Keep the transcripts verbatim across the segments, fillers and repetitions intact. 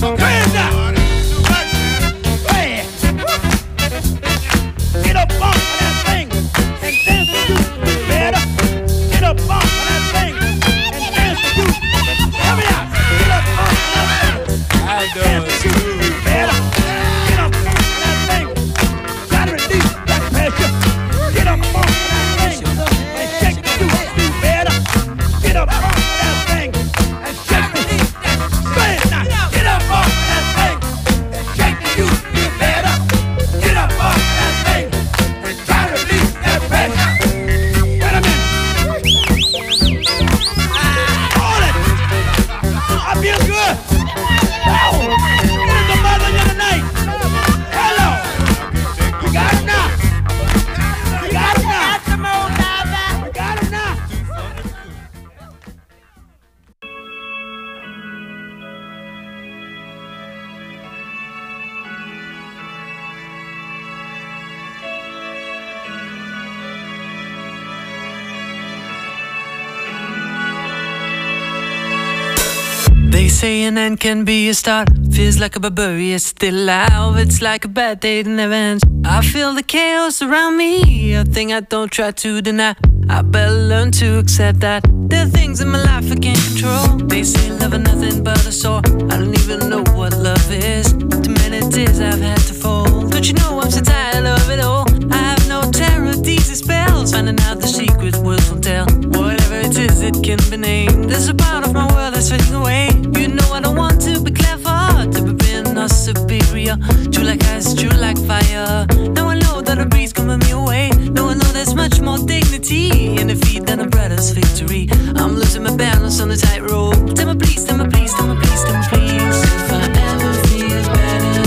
They say an end can be a start. Feels like a barbarian still alive. It's like a bad day that never ends. I feel the chaos around me, a thing I don't try to deny. I better learn to accept that there are things in my life I can't control. They say love is nothing but a sore. I don't even know what love is. Too many tears I've had to fold. Don't you know I'm so tired of it all? I have no terror of these spells. Finding out the secret words won't tell. Whatever it is, it can be named. There's a part of my world that's fading away. You know I don't want to be clever, to be being or superior. True like ice, true like fire. Now I know that a breeze coming me away. Now I know there's much more dignity in defeat than a brother's victory. I'm losing my balance on the tightrope. Tell me please, tell me please, tell me please, tell me please. If I ever feel better,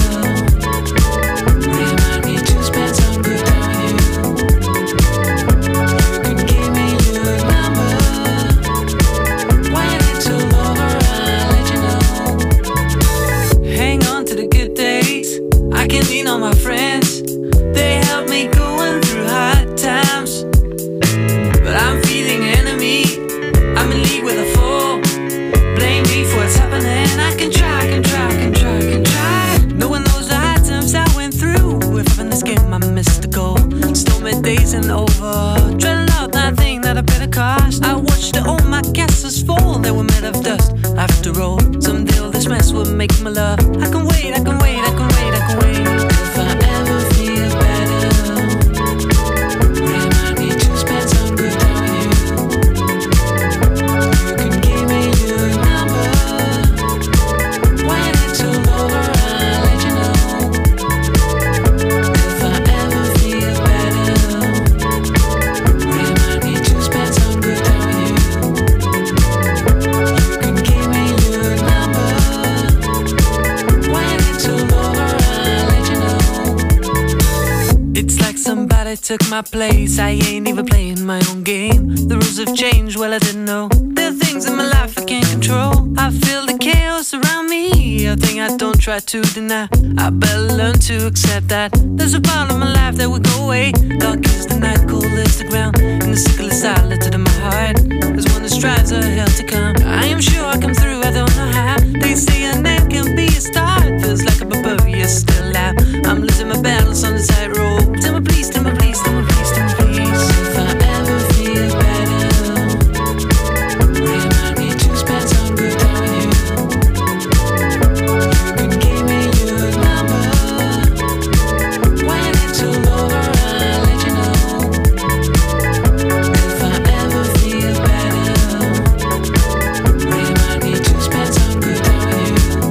remind me to spend some good time with you. You can give me your number. When it's all over, I'll let you know. Hang on to the good days. I can lean on my friends. They help me going through hard times. But I'm feeling enemy. I'm in league with a fool. Blame me for what's happening. I can try, can try, can try, can try. Knowing those hard times I went through. If in this game I missed the goal. Stormy days and over. Dreading out that thing that I paid a cost. I watched all my castles fall. They were made of dust. After all, someday all this mess will make my love. I can wait, I can wait, I can wait, I can wait. If I ever feel better, remind me to spend some good time with you. You can give me your number. When it's all over, I'll let you know. If I ever feel better, remind me to spend some good time with you. You can give me your number. When it's all over, I'll let you know. It's like somebody took my place. I ain't even playing my own game. The rules have changed, well I didn't know. There are things in my life I can't control. I feel the chaos around me, a thing I don't try to deny. I better learn to accept that there's a part of my life that will go away. Dark is the night, cold is the ground, and the sickle is silent in my heart. There's one that strives a hell to come. I am sure I come through, I don't know how. They say an end can be a start. Feels like a barbarian still alive. I'm losing my balance on the tightrope. Tell me please, tell me please, tell me please, tell me please. If I ever feel better, remind me to spend some good time with you. You can give me your number. When it's all over, I'll let you know. If I ever feel better, remind me to spend some good time with you.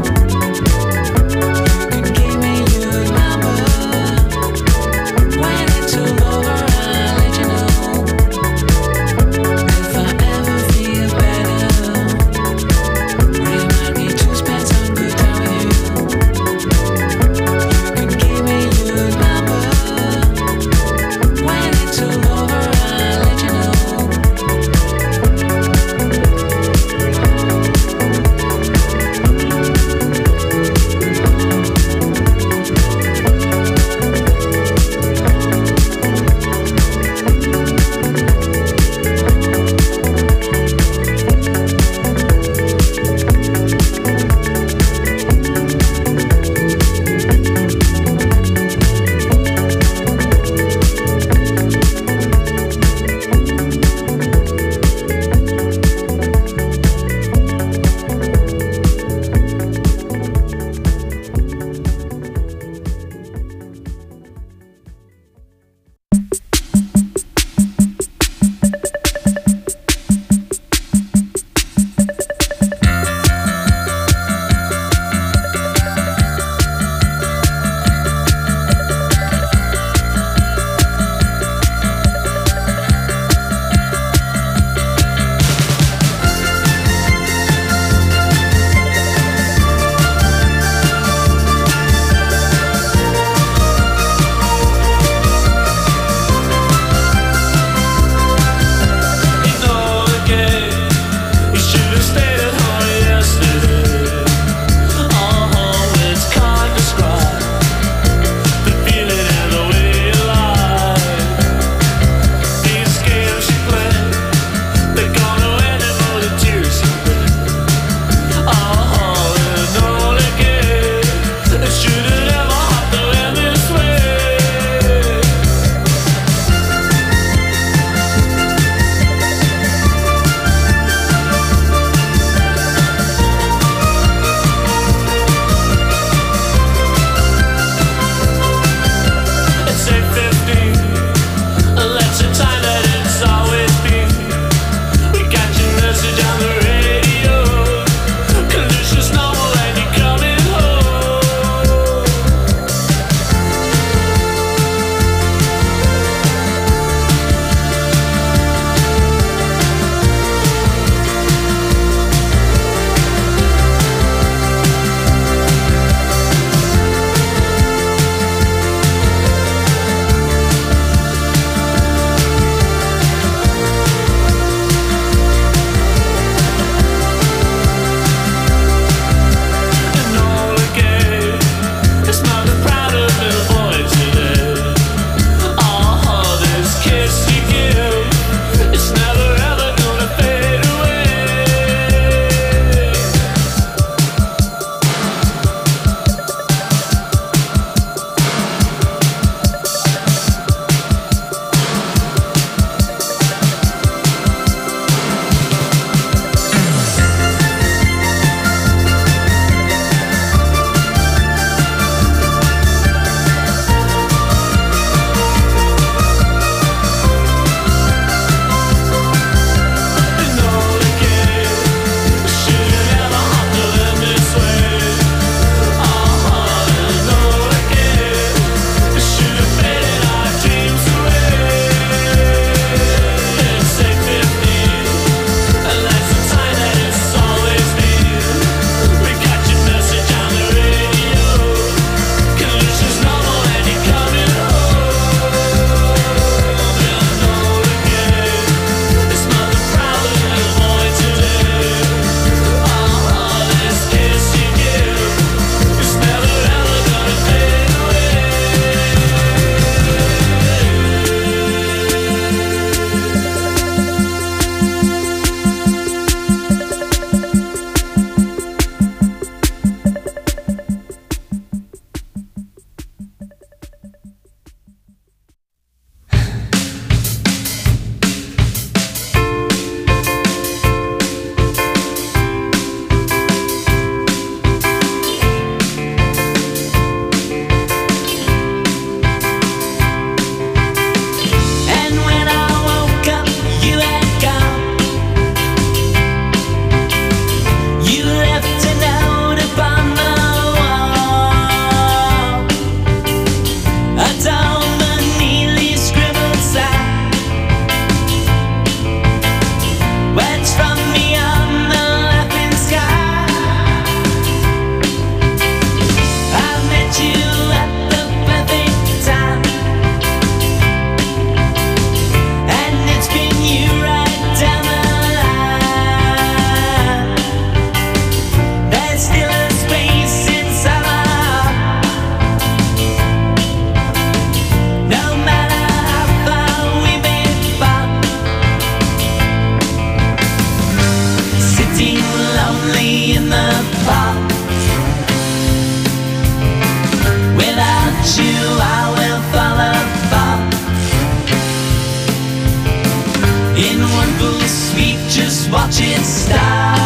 just watch it start.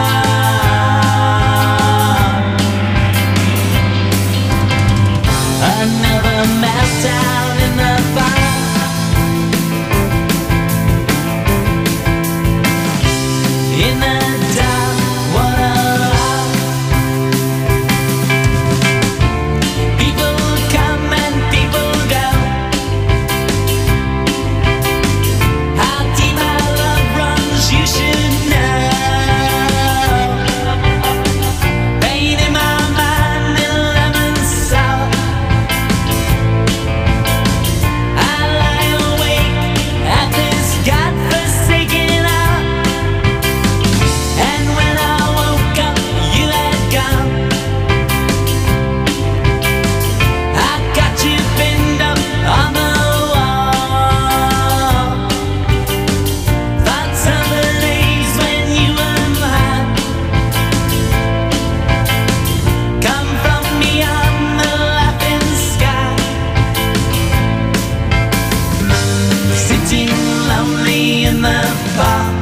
Another meltdown in the bar. In the dark, what a laugh. People come and people go. How deep our love runs, you should know. Pain in my mind, lemon sour. I lie awake at this godforsaken hour. And when I woke up, you had gone. I got you pinned up on the wall. Thoughts of the days when you were mine. Come from beyond the laughing sky. Sitting lonely in the park.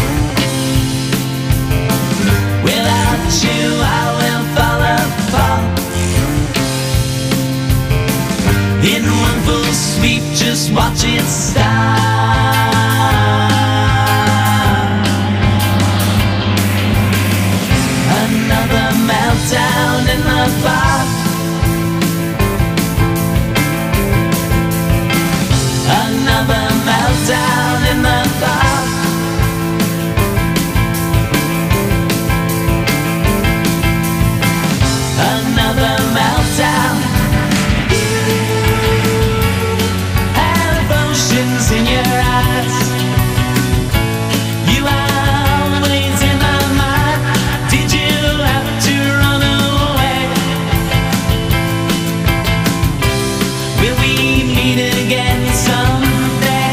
Without you, I will fall apart. In one full sweep, just watch it start. Another meltdown in the bar. Another meltdown in the bar. Another meltdown. Have oceans in your eyes. You are always in my mind. Did you have to run away? Will we meet again someday?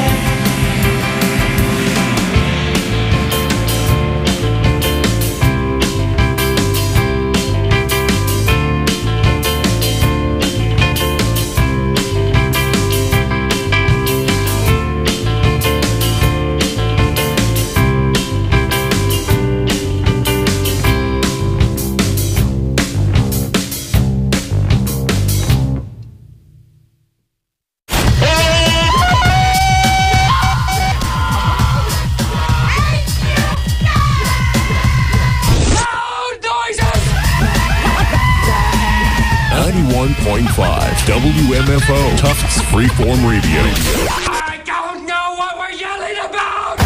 ninety-one point five W M F O Tufts Freeform Radio. I don't know what we're yelling about!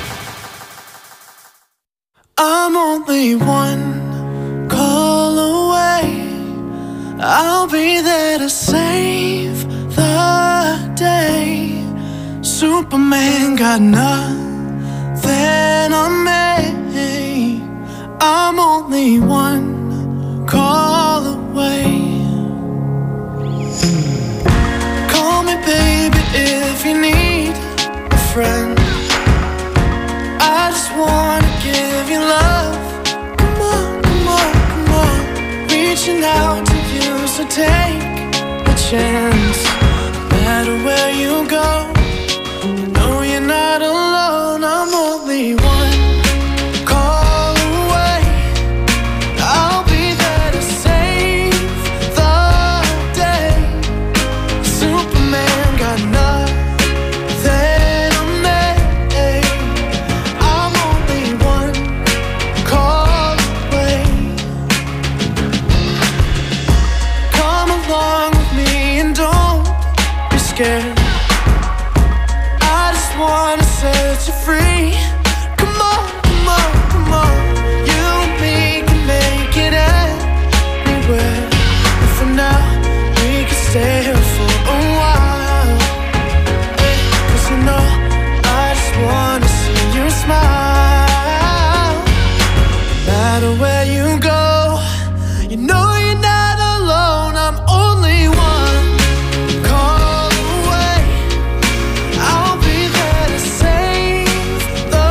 I'm only one call away. I'll be there to save the day. Superman got nothing on me. I'm only one call away. Call me baby if you need a friend. I just wanna give you love. Come on, come on, come on. Reaching out to you, so take a chance. No matter where you go, you know you're not alone. I'm only one call away. I'll be there to save the day. Superman got nothing on me. I'm only one call away. Come along with me and don't be scared. I just wanna set you free. Come on, come on, come on. You and me can make it anywhere. And for now, we can stay here for a while. Cause you know, I just wanna see you smile. No matter where you go, you know you're not alone. I'm only one call away. I'll be there to save the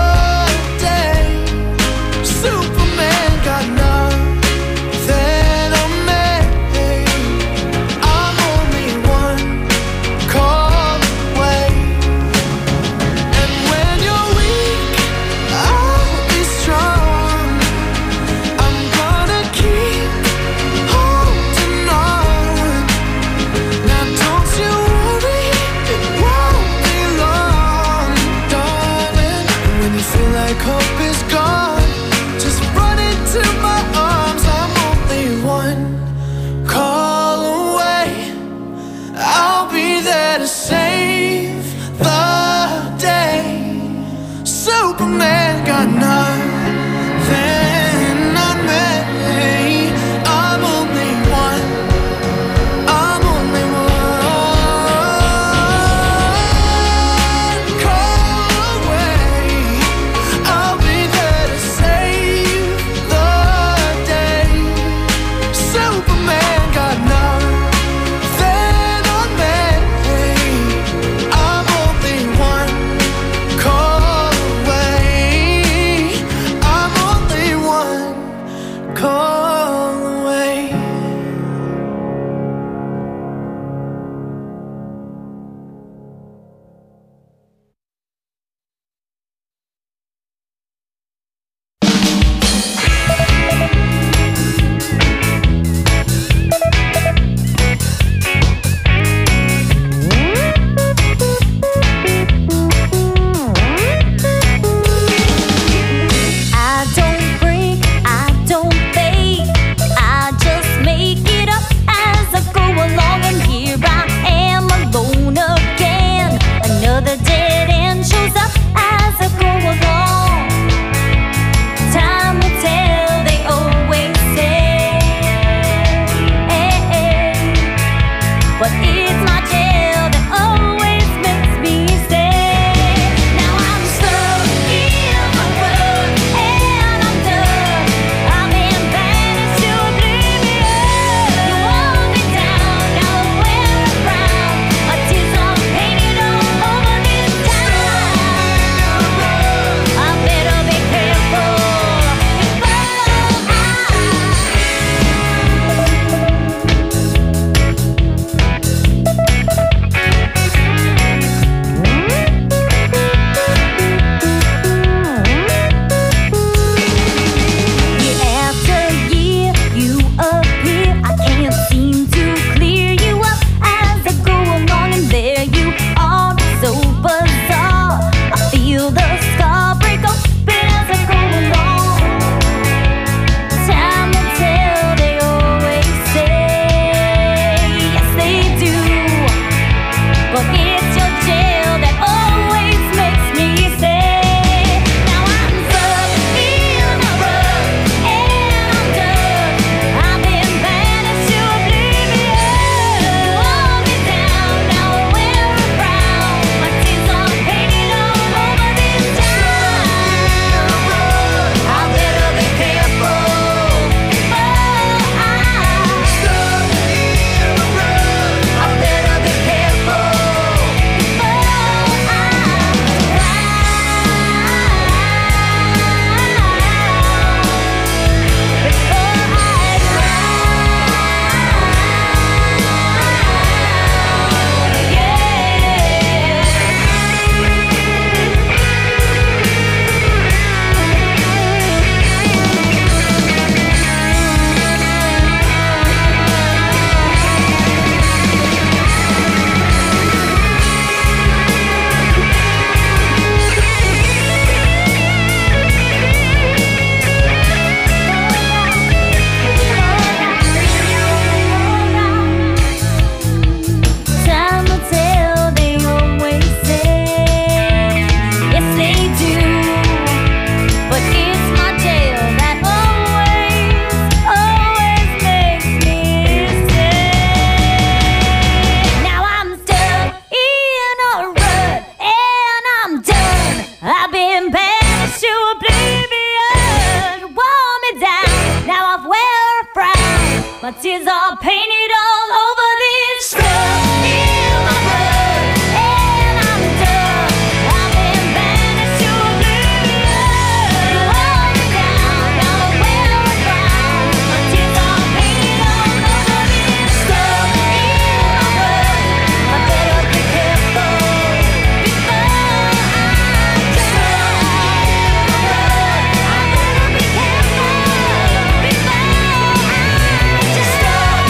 My tears are painted all over this stuff in my blood, and I'm done. I've been banished to oblivion. You hold me down, now I'm well around. My tears are painted all over this stuff in my blood. I better be careful before I drown. I better be careful before I just stop.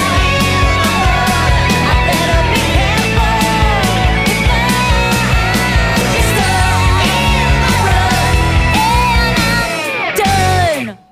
I better be careful before I just stop in my run, and I'm done.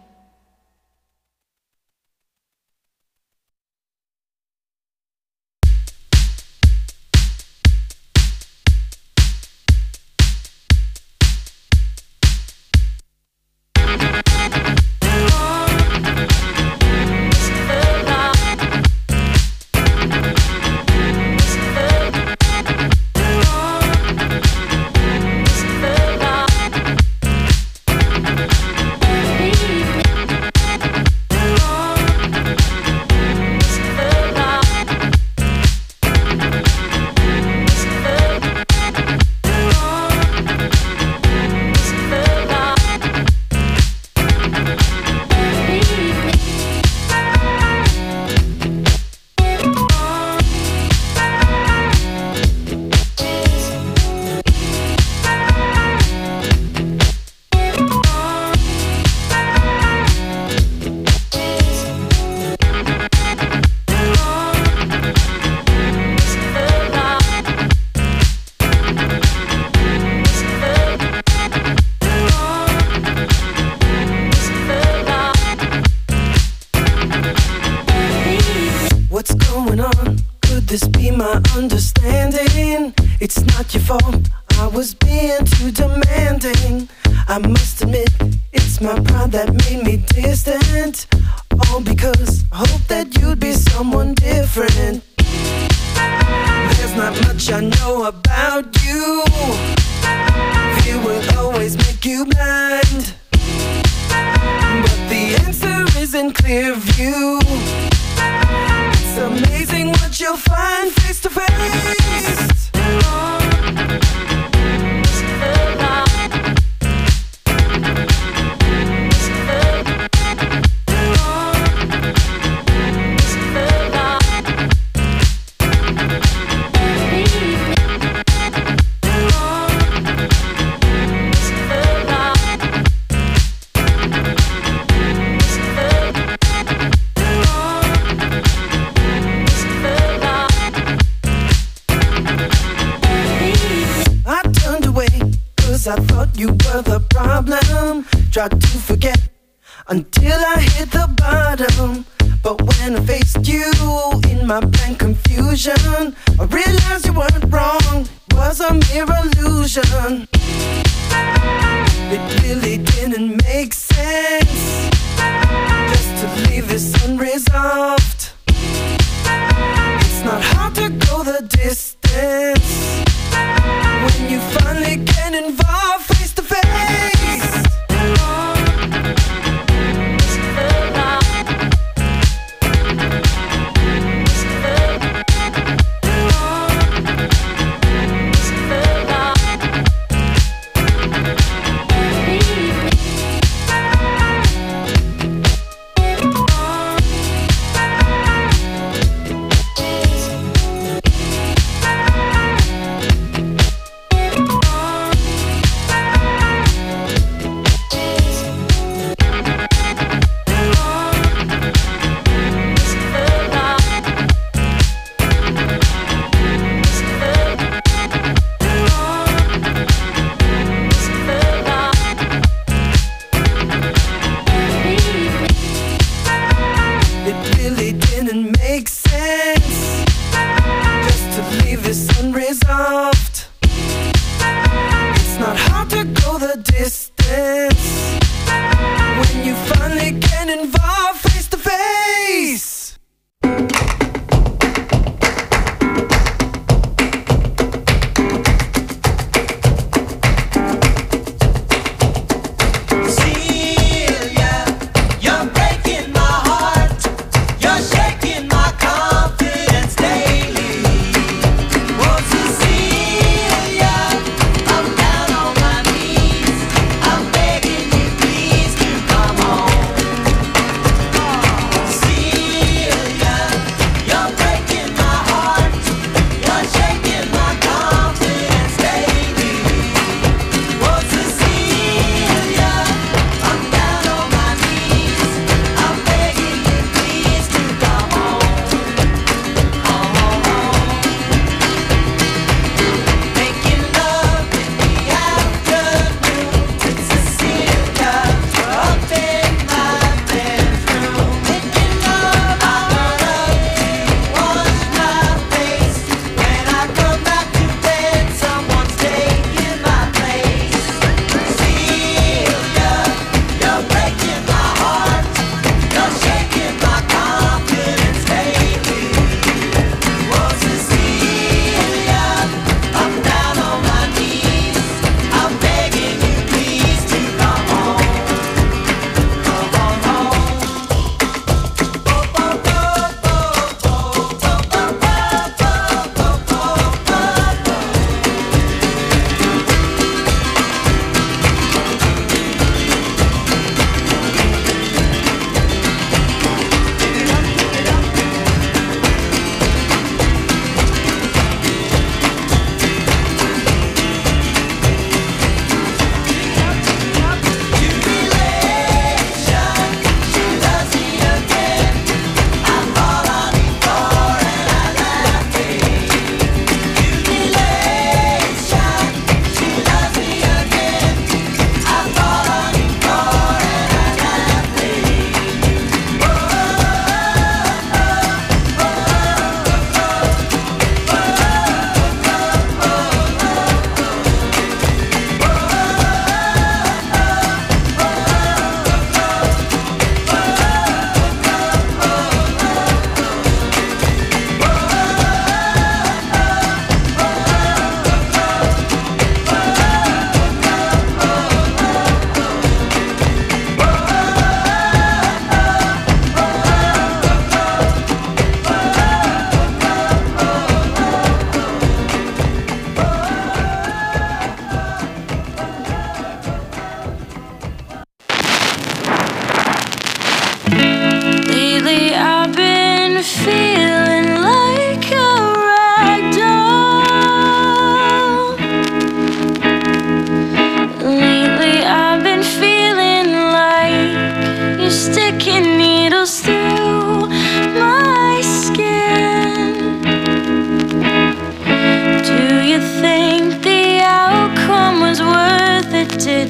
What's going on? Could this be my understanding? It's not your fault, I was being too demanding. I must admit, it's my pride that made me distant. All because I hope that you'd be someone different. There's not much I know about you. Fear will always make you blind, but the answer is in clear view. It's amazing what you'll find face to face. I thought you were the problem. Tried to forget until I hit the bottom. But when I faced you in my blank confusion, I realized you weren't wrong, it was a mere illusion. It really didn't make sense just to leave this unresolved. It's not hard to go the distance when you finally get involved face to face.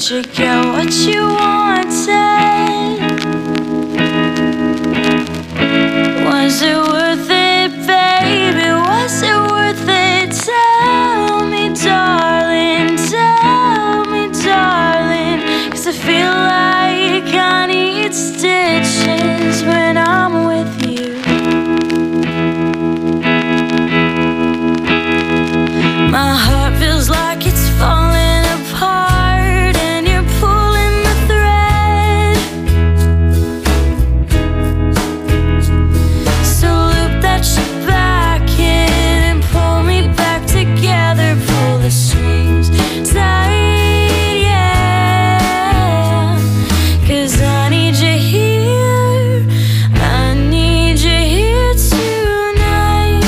Did you get what you wanted? Was it worth it, baby? Was it worth it? Tell me, darling, tell me, darling. 'Cause I feel like I need stitches when I'm with you. My heart feels like it's falling apart, and you're pulling the thread. So loop that shit back in and pull me back together. Pull the strings tight, yeah. 'Cause I need you here, I need you here tonight.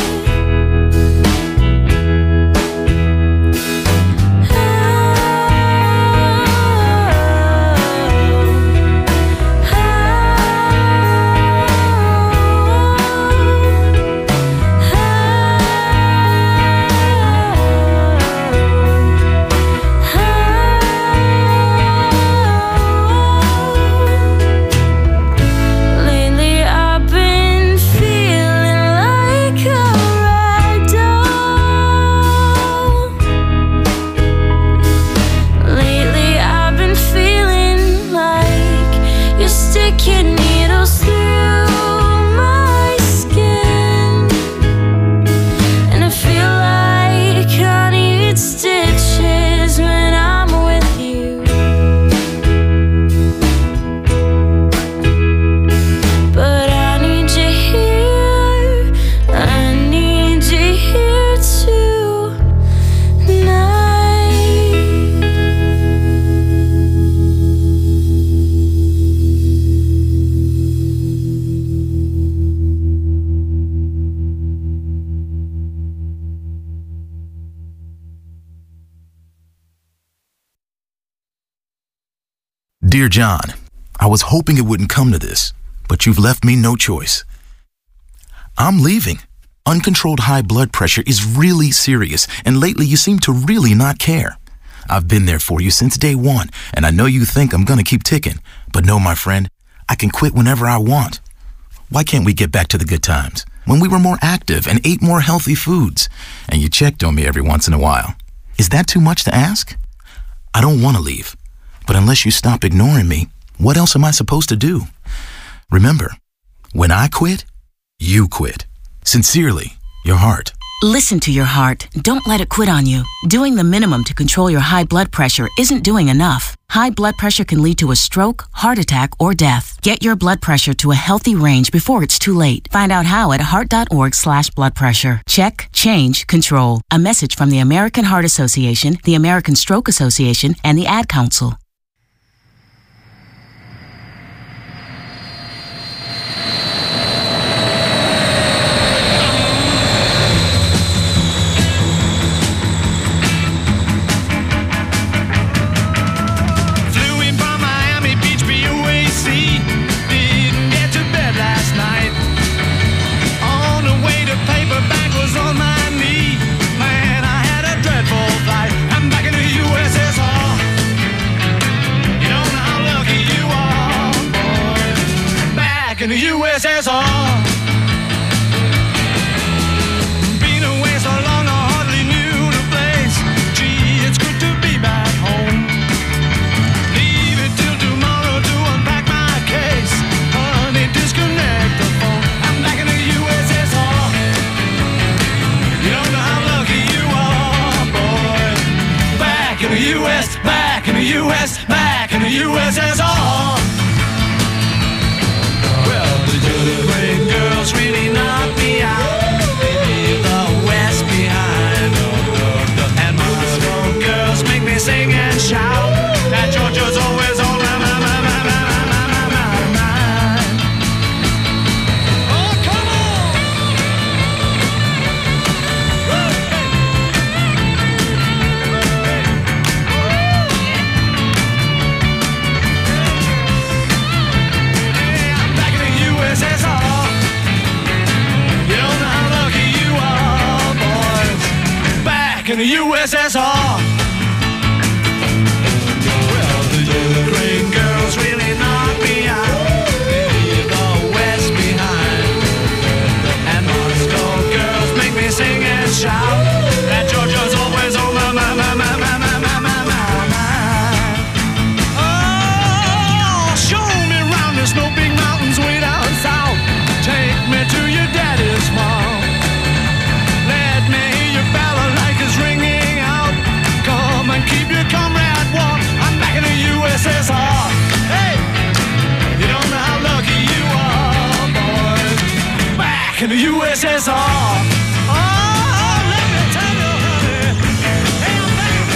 Lately I've been feeling like a rag doll. Lately I've been feeling like you're sticking needles through my skin, and I feel like I need stitches when I'm with you. But I need you here, I need you here tonight. Dear John, I was hoping it wouldn't come to this, but you've left me no choice. I'm leaving. Uncontrolled high blood pressure is really serious, and lately you seem to really not care. I've been there for you since day one, and I know you think I'm gonna keep ticking, but no, my friend, I can quit whenever I want. Why can't we get back to the good times, when we were more active and ate more healthy foods, and you checked on me every once in a while? Is that too much to ask? I don't want to leave, but unless you stop ignoring me, what else am I supposed to do? Remember, when I quit, you quit. Sincerely, your heart. Listen to your heart. Don't let it quit on you. Doing the minimum to control your high blood pressure isn't doing enough. High blood pressure can lead to a stroke, heart attack, or death. Get your blood pressure to a healthy range before it's too late. Find out how at heart.org slash blood pressure. Check, change, control. A message from the American Heart Association, the American Stroke Association, and the Ad Council. In the U S S R. Been away so long I hardly knew the place. Gee, it's good to be back home. Leave it till tomorrow to unpack my case. Honey, disconnect the phone. I'm back in the U S S R. You don't know how lucky you are, boy. Back in the U S, back in the U S, back in the U S S R. Great girls really knock me out. They leave the West behind. And Moscow girls make me sing and shout. And Georgia's always on my, my, my, my, my, my, my, my, my mind. Oh, come on! Hey, I'm back in the U S S R. In the U S S R. Well, is all. Oh, let me tell you, honey. Hey, I'm back.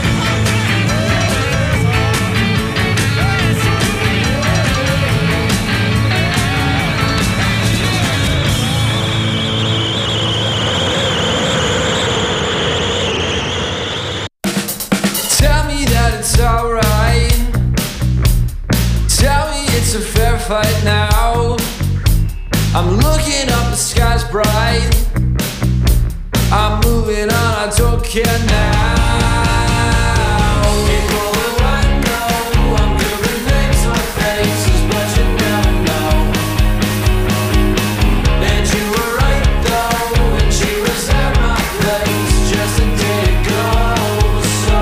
Tell me that it's alright. Tell me it's a fair fight now. I'm looking up, the sky's bright. I'm moving on, I don't care now. People who I know, I'm doing things on faces, but you never know. And you were right though, and she was at my place just a day ago. So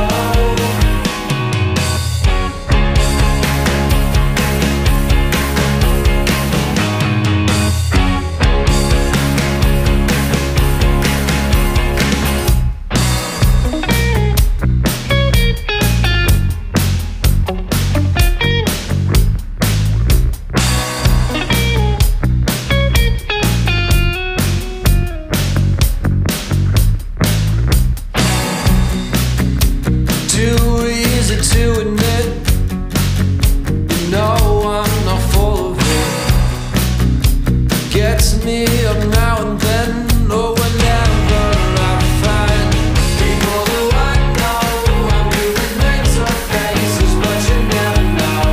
too easy to admit. You know I'm not full of it. Gets me up now and then, or whenever I find people who I know. I'm doing things on faces, but you never know.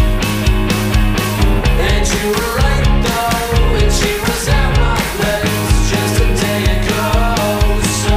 And you were right though, and she was at my place just a day ago. So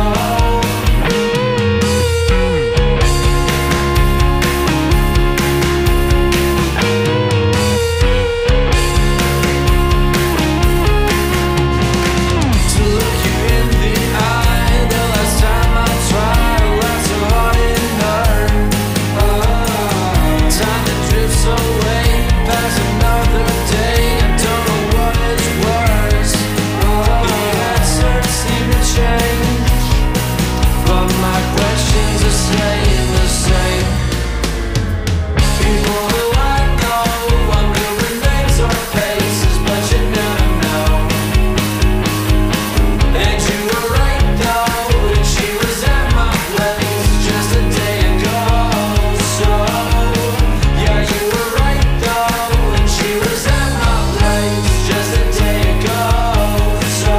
to look you in the eye, the last time I tried, laughed so hard it hurt. Oh, time that drifts away, past another day. I don't know what is worse. Oh, the answers seem to change, but my questions are staying the same. People who I know, I'm doing things on faces, but you never know. And you were right though, and she was at my place just a day ago. So yeah, you were right though, and she was at my place just a day ago. So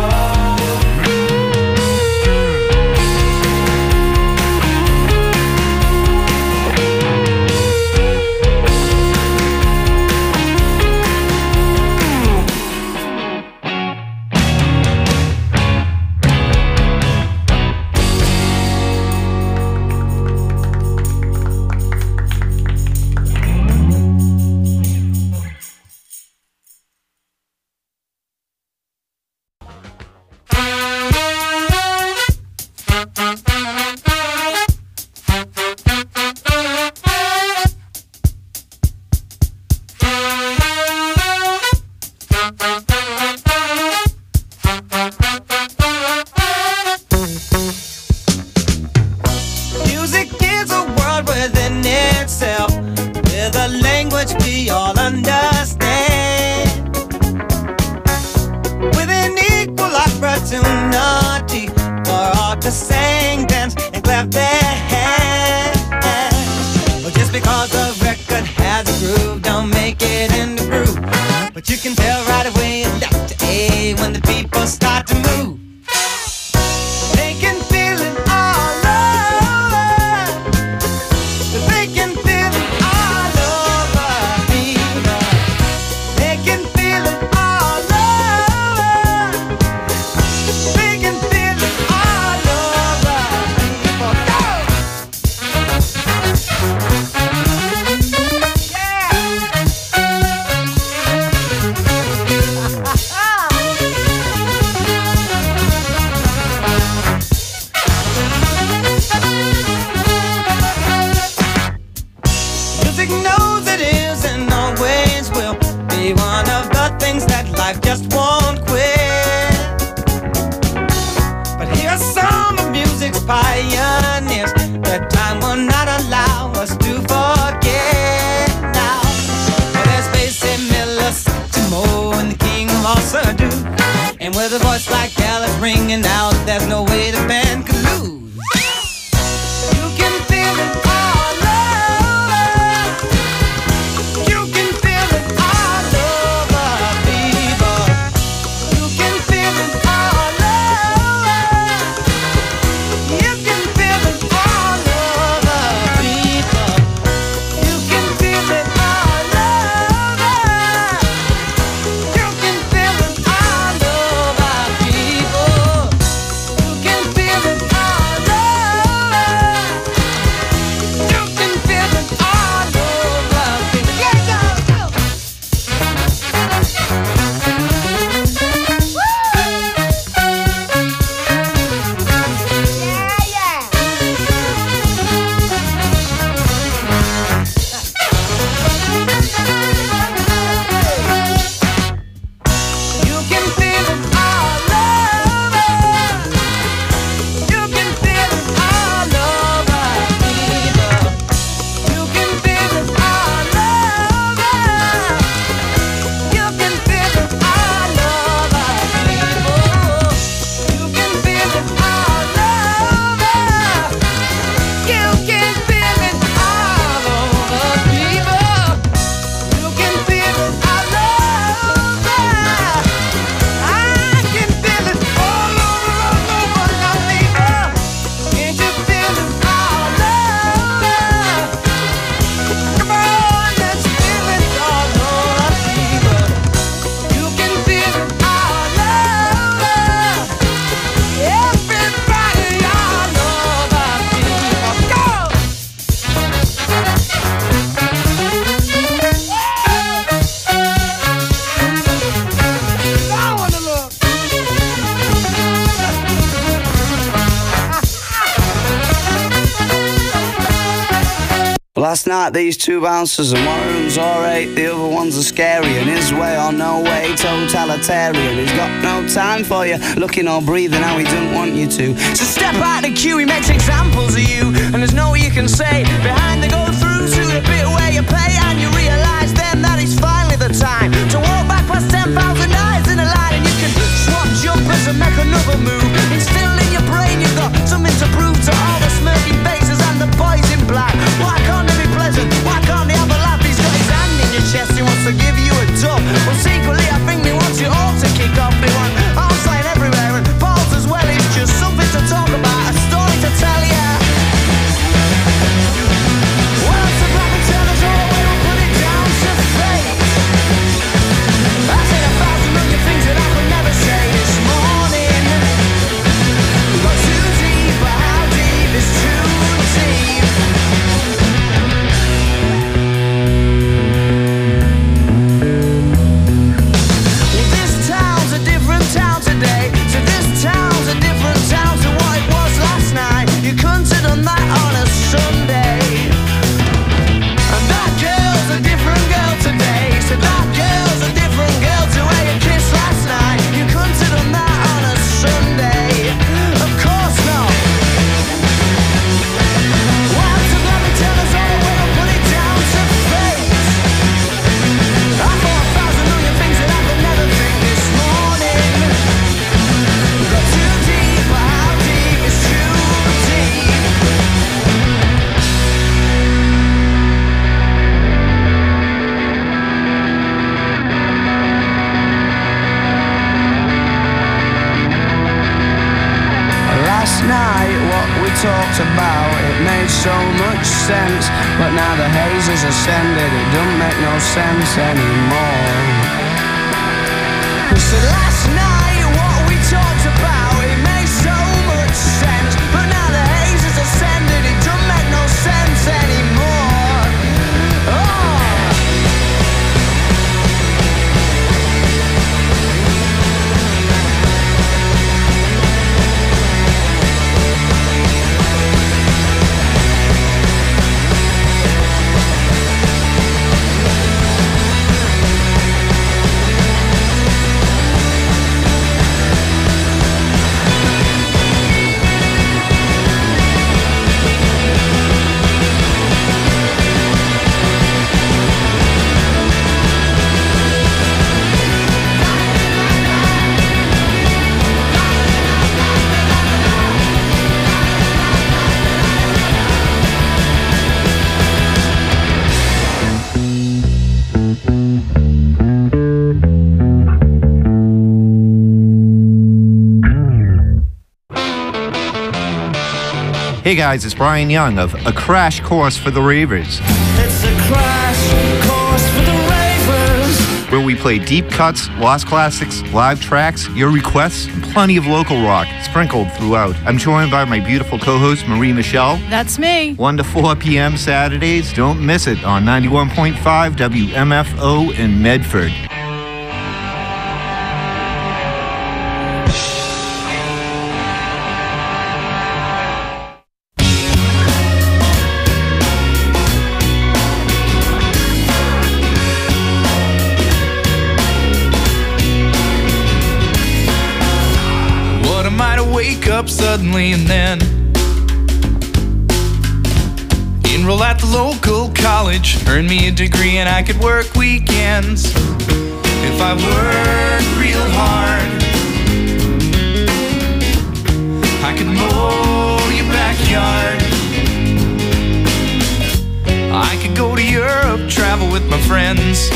Music is a world within itself, with a language we all understand, with an equal opportunity for all to sing, dance, and clap their hands. Well, just because the record has a groove, don't make it in the groove. But you can tell right away in Doctor A when the people start to move. They can feel it all over. They can feel it all over me. They can feel it all over. They can feel it all over with a voice like Alice ringing out, there's no way the band could lose. You can feel it all over. You can feel it all over, people. You can feel it all over. You can feel it all over, people. You can feel it all over. You can feel it all over, people. You can feel it all over. You can feel it all over, people. Yeah, go, go. Yeah, You can feel it all over. You can feel it all over, people. You can feel it all over. You can feel it all over, people. You can feel it all over. You can feel it all over, people. You can feel it all over. I can feel it all over, all over now, people. Can't you feel it all over? Come on, let's feel it all over, people. You can feel it all over. Everybody all over, people. Go! I wanna look. Last night these two bouncers and one of them's alright, the other one's a scary, and his way or no way, totalitarian. He's got no time for you, looking or breathing how he doesn't want you to. So step out the queue, he makes examples of you, and there's no you can say behind the go through to the bit where you pay, and you realise then that it's finally the time to walk back past ten thousand eyes in a line, and you can swap jumpers and make another move. It's still in your brain, you've got something to prove to all the smirking faces and the boys in black. Why can't they be pleasant? Why can't they have a laugh? He's got his hand in your chest, he wants to give you a dub. Well, secretly I think he wants you all to kick off. They want arms flying everywhere and balls as well. It's just something to talk about, a story to tell ya. Well, it's a black and tell us all, we will put it down to fate. I said a thousand million things that I could never say this morning. We got too deep, but how deep is too deep? Well, this town's a different town today. So this town's a different town to what it was last night. You couldn't have done that on a Sunday. And that girl's a different girl today. So that girl's a different girl to where you kissed last night. You couldn't have done that on a Sunday. Of course not. Well, to let me tell us all, we'll put it down to fate. I thought a thousand million things that I could never think this morning. We got too deep, but how deep is too deep? Last night, what we talked about, it made so much sense. But now the haze has ascended, it don't make no sense anymore. So last night, what we talked about, it made so much sense. But now the haze has ascended, it don't make no sense anymore. Oh! Hey guys, it's Brian Young of A Crash Course for the Ravers, It's a crash course for the ravers. where we play deep cuts, lost classics, live tracks, your requests, and plenty of local rock sprinkled throughout. I'm joined by my beautiful co-host, Marie Michelle. That's me. one to four p.m. Saturdays. Don't miss it on ninety-one point five W M F O in Medford. What am I to wake up suddenly and then enroll at the local college, earn me a degree, and I could work weekends if I worked real hard. I could mow your backyard. I could go to Europe, travel with my friends.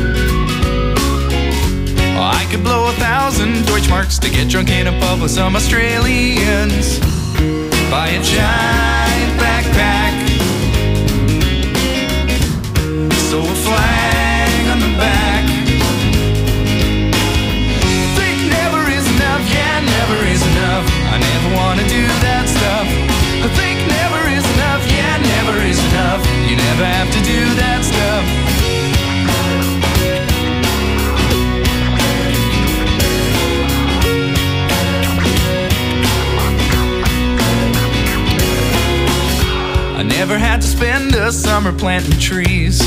I could blow a thousand Deutschmarks to get drunk in a pub with some Australians. Buy a giant backpack, sew a flag on the back. Think never is enough, yeah, never is enough. I never wanna do that stuff. I think never is enough, yeah, never is enough. You never have to do that stuff. I never had to spend a summer planting trees.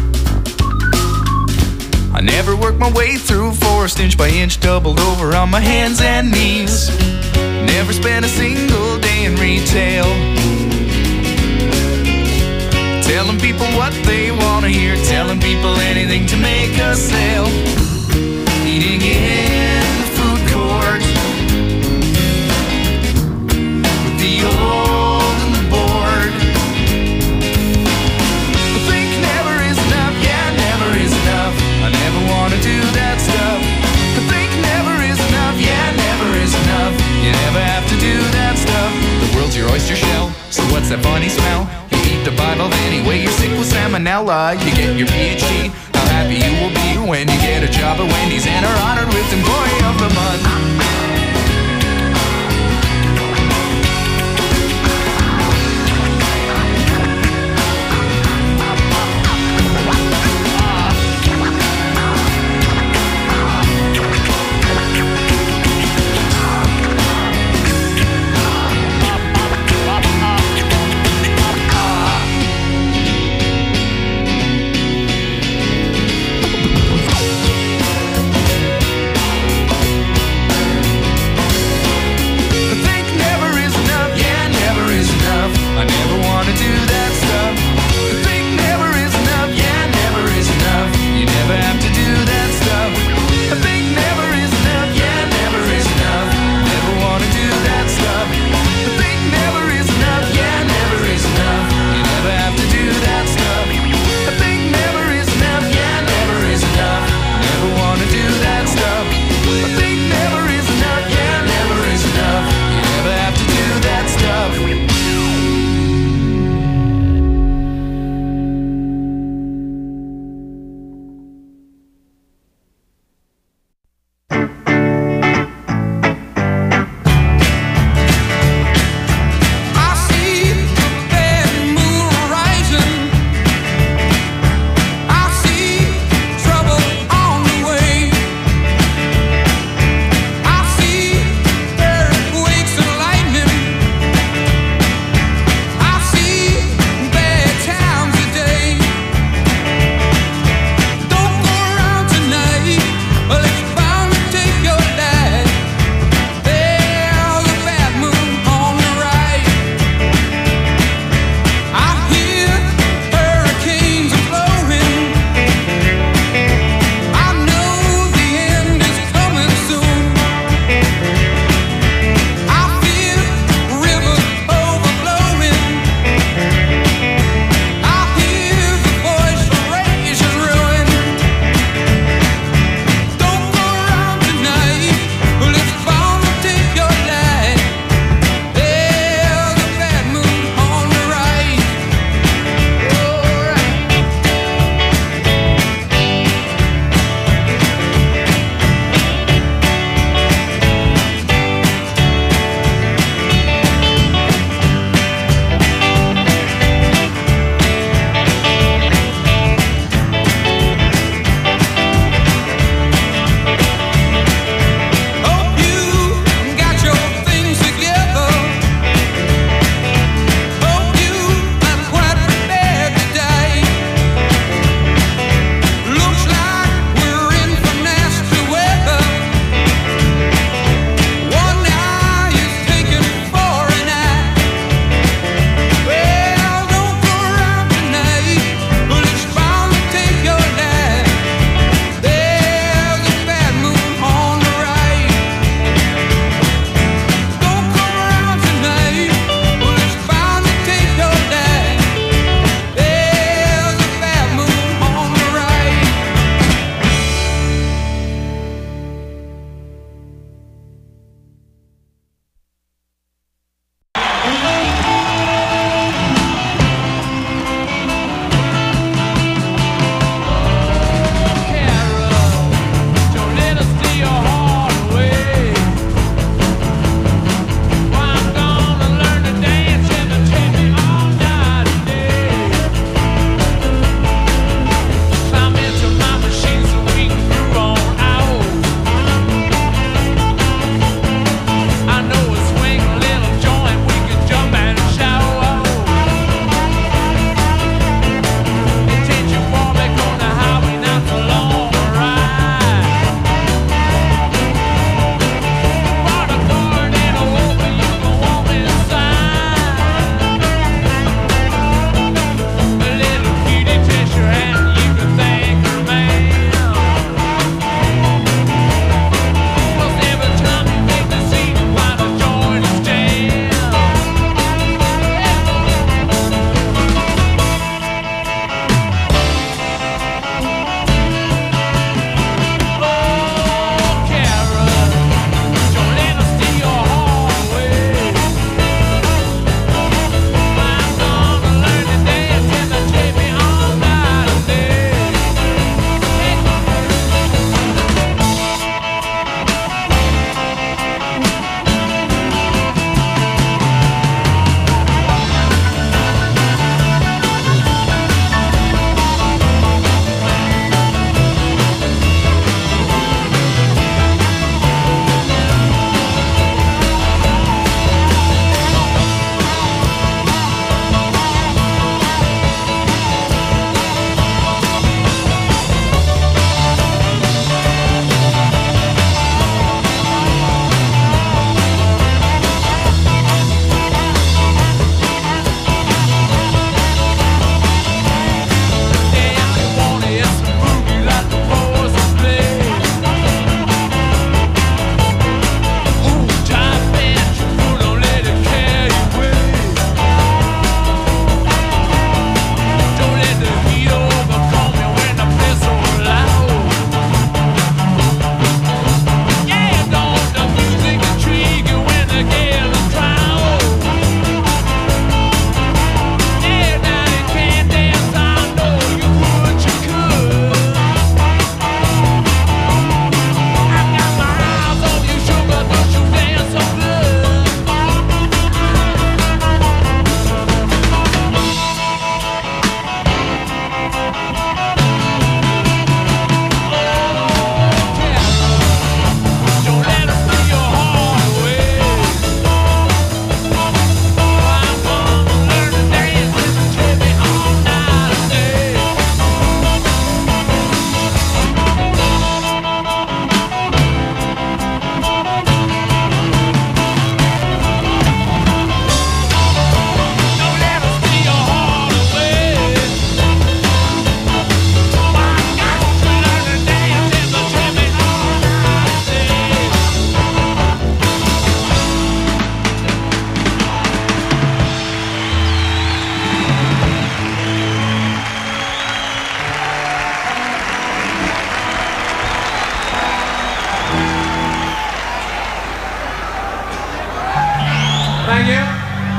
I never worked my way through forest inch by inch, doubled over on my hands and knees. Never spent a single day in retail, telling people what they wanna hear, telling people anything to make a sale. Eating in the food court with the old and the bored. I think never is enough, yeah, never is enough. I never wanna do that stuff. I think never is enough, yeah, never is enough. You never have to do that stuff. The world's your oyster shell, so what's that funny smell? You eat the Bible anyway, you're sick with salmonella. You get your P H D, how happy you will be when you get a job at Wendy's and are honored with Employee of the Month. Thank you.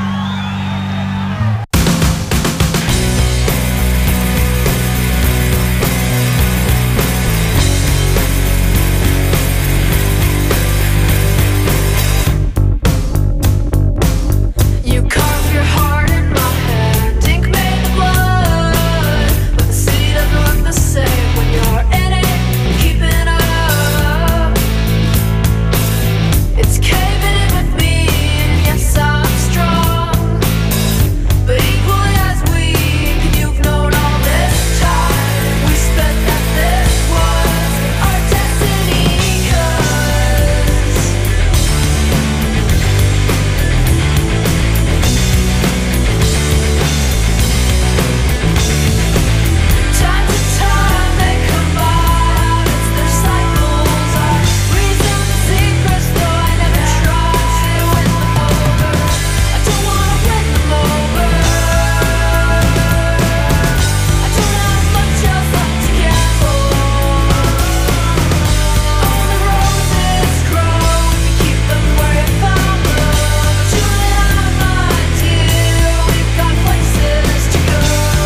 You carve your heart in my hand, ink made of blood, but the city doesn't look the same when you're in it, keeping up. It's caving in with me, and yes, I'm strong, but equally as weak, and you've known all this time we spent that this was our destiny, 'cause time to time they come by, habits, their cycles are reasons, secrets, though I never try to win them over. I don't wanna win them over. I don't have much else left to gamble. All the roses grow if you keep them where you found them. But you and I, my dear, we've got places to go.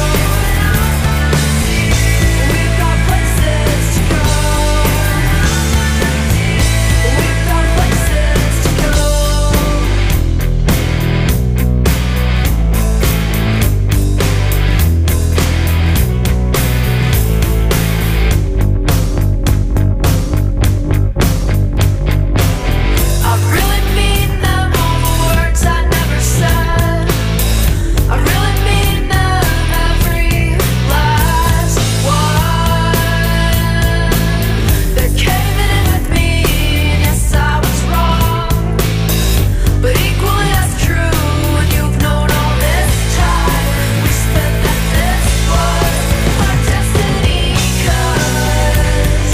We've got places to go. We've got places to go. I really mean them, all the words I never said. I really mean them, every last one. They're caving in with me, and yes, I was wrong, but equally as true, and you've known all this time we spent that this was our destiny, 'cause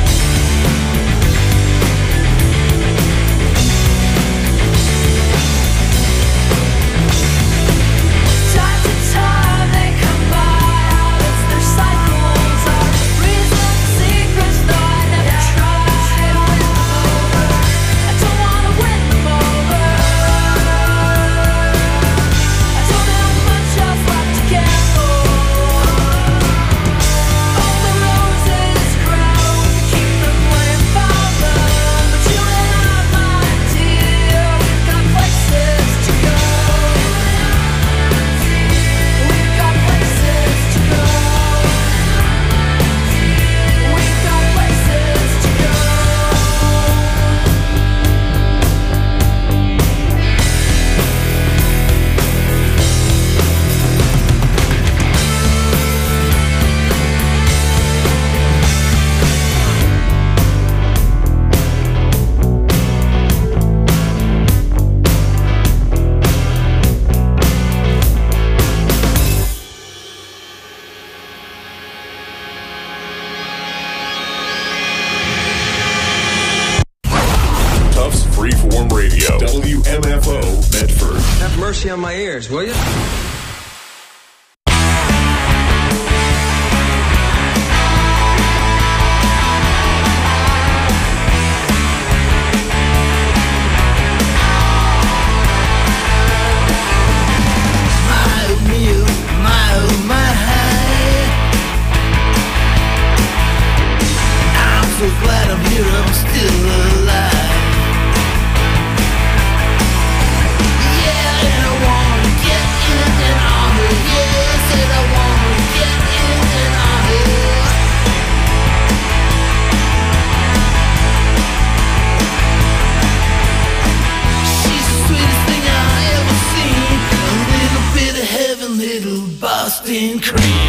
time to time they come by, habits, their cycles are reasons, secrets, though I never try to win them over. I don't wanna win them over. I don't have much else left to gamble. All the roses grow if you keep them where you found them. But you and I, my dear, we've got places to go. We've got places to go. We've got places to go. Tufts Freeform Radio. W M F O Medford. Have mercy on my ears, will you? So glad I'm here, I'm still alive. Yeah, and I wanna get in and on it. Yeah, said I wanna get in and on it. She's the sweetest thing I ever seen. A little bit of heaven, little Boston cream.